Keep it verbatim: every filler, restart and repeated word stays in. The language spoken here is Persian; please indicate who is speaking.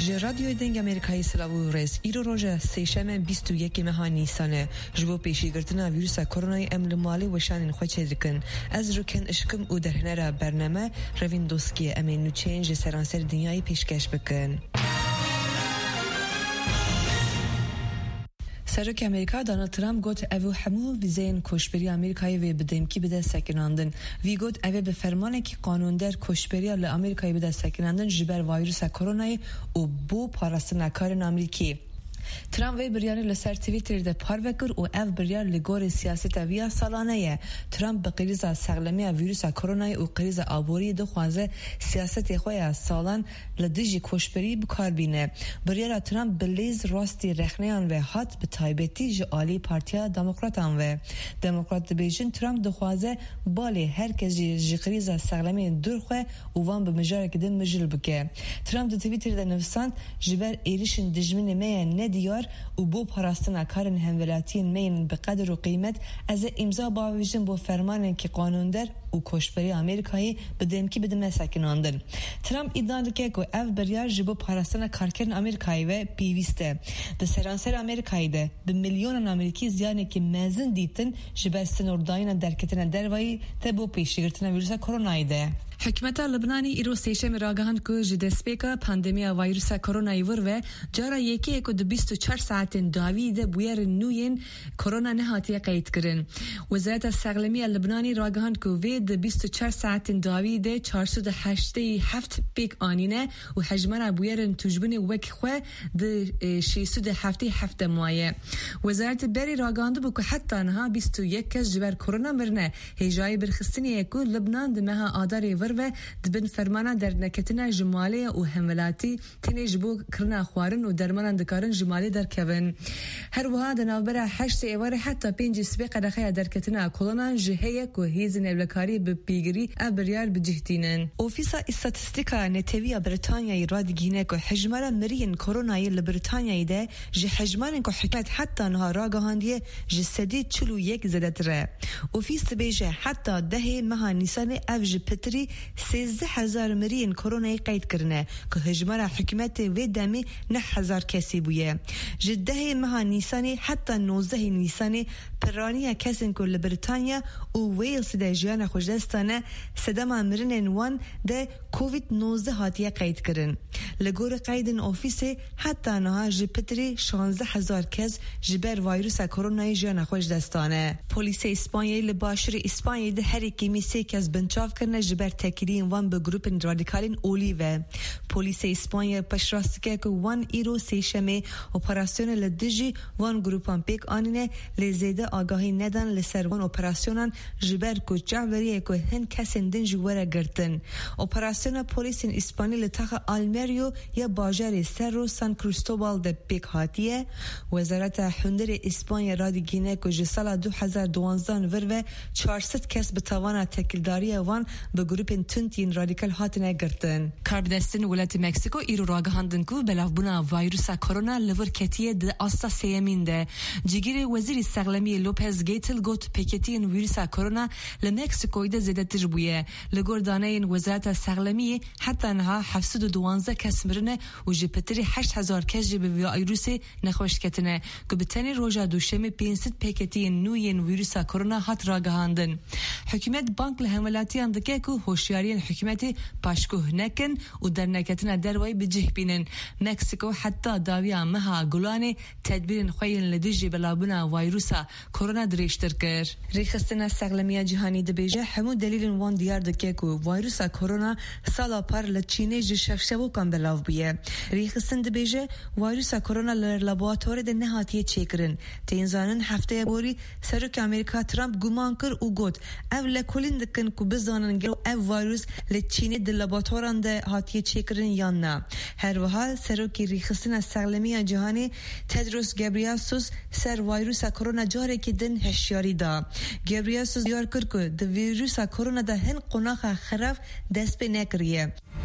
Speaker 1: رادیو دنگ امریکایی سلاو رئیس ایرو روزه سهشنبه بیست و یک ماه نیسان جبو پیشگیری ویروس کرونا امل مالی و شان خوچه دکن از رکن اشکم او در هنر برنامه روین دوسکی امین نوچنج سرانسر دنیای پیشکش بکن. سرک امریکا دونالد ترامپ گفت او همو ویزین کشبری امریکایی و بدیم کی بده سکناندن وی گفت او به فرمانه کی قانوندار کشبری ل امریکایی بده سکناندن جبر ویروس کرونا او بو پاراستن کارن امریکی. ترامپ وی بریانی لسر توییتر ده پاروکر و اف بریار لگور سیاست ویا سالانه ترامپ به قریز سقلمی ویروس کرونا و قریز آبوری دخوازه سیاست خواه سالان لدیجی کشبری بکار بینه. بریار ترامپ بلیز راستی رخنیان و حد به تایبتی جعالی پارتیا دموکراتان و دموکرات بیجن ترامپ دخوازه بالی هر کسی جی قریز سقلمی دور خواه و وان به مجاره کدن مجل بکه. ترامپ ده توییتر ده نفسان جبر ایریشن دجمین میه ندی دیار و بو پاراستن کارن همولاتین مین به قدر و قیمت از امضا با ویژن بو فرمان که قانوندار و کشبری امریکایی بدیم کی بدم سکناندن. ترامپ ادعا دکه که اف بریار جبو پاراستن کارکرن امریکایی و پیوسته ده سرانسر امریکایی ده به میلیون امریکی زیانی که مزن دیتن جبر سنورداین درکتن دروایی تبو پیشگیرتن ویروس کرونا ده. حکمت لبنانی ایرو سیشم راگهان که جدسپیکا پاندمیا ویروس کرونا ور و جارا یکی اکو دو بیست و چهار ساعت داویده بویر نوین کرونا نهاتی قید کرن. وزارت سقلمی لبنانی راگهان که وی دو بیست و چهار ساعت داویده چهارصد و هشتاد و هفت پیک آنینه و حجمنا بویر تجبنی وک خو د ششصد و هفتاد و هفت مایه. وزارت بری راگهانده بو که حتی انها بیست و یک کس جبر کرونا مرنه هجای برخستنی اکو لبنان دمها آداری و دبن فرمانا در نکتنا جمالی و حملاتی تنیج بو کرنا خوارن و درمانان دکارن جمالی در کون. هر وها دنابرا هشت ایواره حتی پینج سبیق دخیا در کتنا کلونان جهیه که هیز نبلکاری به پیگری ابریار بجهتینن. اوفیسا استاتستیکا نتویا بریتانیای رادگینه که حجمارا مرین کرونای لبریتانیای ده جه حجمارن که حکمت حتی نها راگهاندیه جه سدی چلو یک زدتره. اوفیس بیجه حتی ده مها نیسان افج پتری سیزده هزار مرین کرونا قید کرنه که هجمار حکمت و دمی نه هزار کسی بویه. جده ماه نیسانی حتی نوزده نیسانی پرانی کسین که لبریتانیا و ویلز ده جیان خوشدستانه سدام مرین وان ده کووید نوزده هاتیه قید کرن. لگور قیدن اوفیسه حتی نها جپتری شانزده هزار کس جبر ویروس کرونا جیان خوشدستانه. پلیس اسپانیایی لباشر اسپانیایی ده هر کمی سه کس بنچاف کرنه جبر تکیرین وان به گروپ رادیکالین اولیوه. پلیس اسپانیا پشراسته که وان ایرو سیشمه اپراسیون لدیجی وان گروپان پیک آنینه لزیده آگاهی ندن لسر وان اپراسیونان جبر که جعوریه که هن کسین دن جوره گرتن. اپراسیون پلیس اسپانیا لطاق آلمریو یا باجر سر سان کریستوبال ده پیک هاتیه. وزارت هندر اسپانیا رادیگینه که جسال دو هزار و دوازده ور و چهارصد کس به توان تکیلداری وان به گروپ تنتین رادیکال هاتنه گرتن. کاربدستن ولایت مکسیکو ایرو راگهاندن کو بلاوبونا ویروس کرونا لور کتیه د آستا سیمین ده. جگیر وزیر سقلمی لوپز گیتل گوت پیکتین ویروس کرونا لمکسیکو ده زیده تجبویه. لگوردانه این وزارت سقلمی حتی انها هفتصد و دوازده کس مرنه و جپتری هشت هزار کس جب ویروس نخوش کتنه که بتنی روژا دوشمی پینصد پیکتین نوین ویروس کرونا هات راگهاندن. حکومت بانک لحملاتی اندکه که هوشیارین حکومتی پاشکوه نکن و در نکتنا دروای بجه بینن. مکسیکو حتی داویا مها گلانی تدبیر خوین لدیجی بلابونا ویروسا کرونا دریشتر کر. ریخستنا سقلمی جهانی دبیجه همو دلیل وان دیار دکه که ویروسا کرونا سالا پر لچینه جشفشبو کن بلاو بیه. ریخستن دبیجه ویروسا کرونا لابواتوری ده نهاتیه چیکرن. تینزانن هفته بوری سرک امریکا ترامپ گمان کر و گوت اول کلین دکن که بزانن گرو او ویروس لچینه ده لابواتوران ده هاتیه چیکرن یا نه. هر وحال سروکی ریخستن سقلمی جهانی تدروس گابریاسوس سر ویروس کرونا جاره که دن هشیاری دا. گابریاسوس دیار کرد که ده ویروس کرونا ده هن قناخ خرف دست به نکریه.